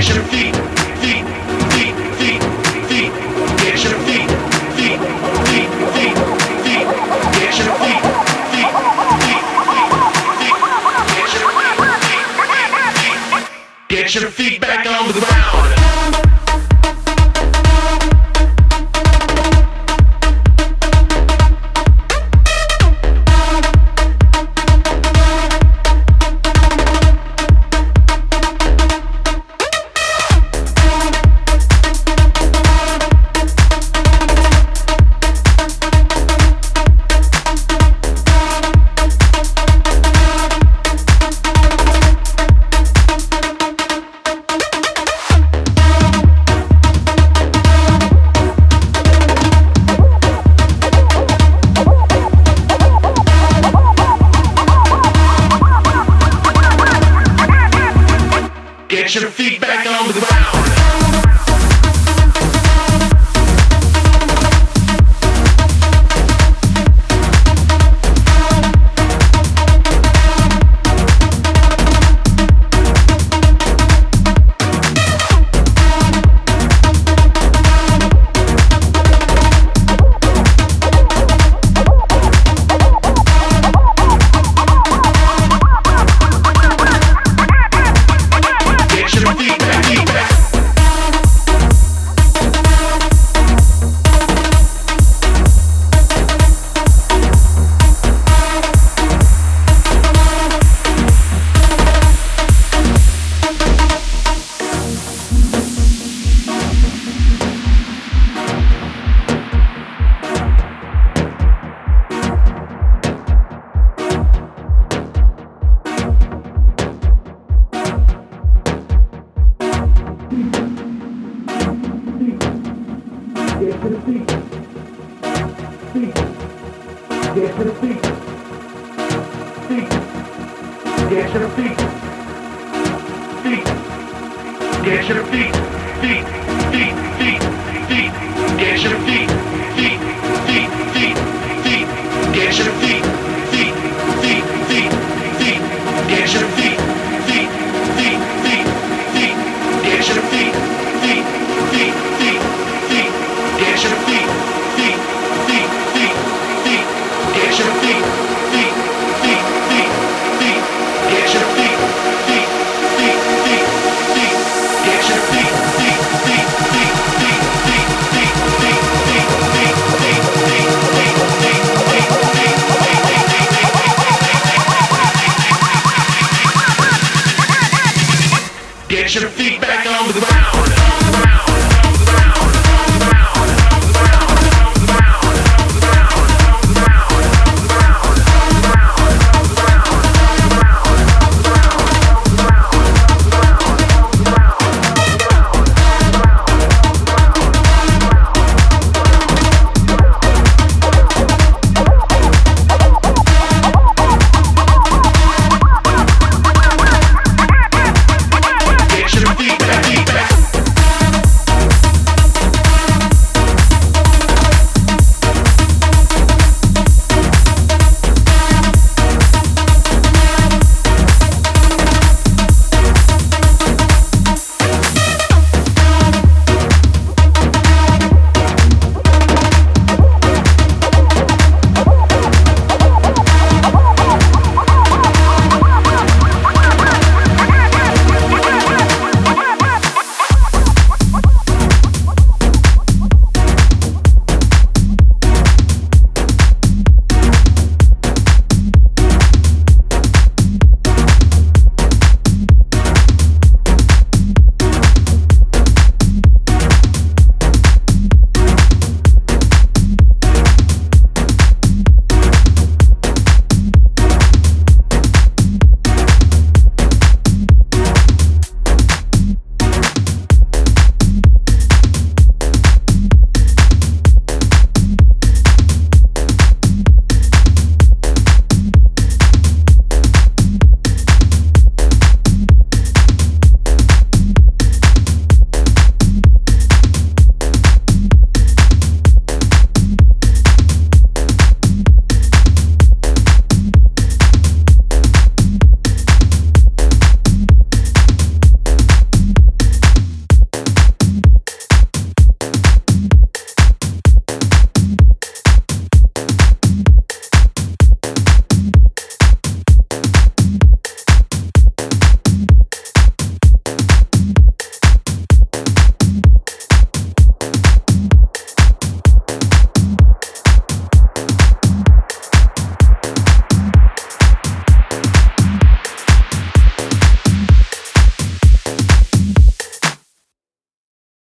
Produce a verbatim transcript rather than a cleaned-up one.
Get your feet, feet, feet, feet, feet. Get your feet, feet, feet, feet, feet. Get your feet, feet, feet, feet, feet. Get your feet, feet, feet, feet. Get your feet back on the ground. Get your feet back on the ground. Get to the feet, feet, get to the feet, feet, get to the feet, feet, get to the feet, feet, feet, feet, feet, get to the feet, feet, feet, feet, feet, get to the feet, feet, feet, feet, feet, get to the feet, feet, feet, feet, feet, get to the feet, feet, feet, feet, feet. Get your feet, feet, feet, feet, feet. Get your feet, feet, feet, feet, feet. Get your feet, feet, feet, feet, feet. Get your feet, feet, feet, feet, feet, feet, feet, feet, feet, feet, feet, feet, feet, feet, feet, feet. Get your feet back on the ground.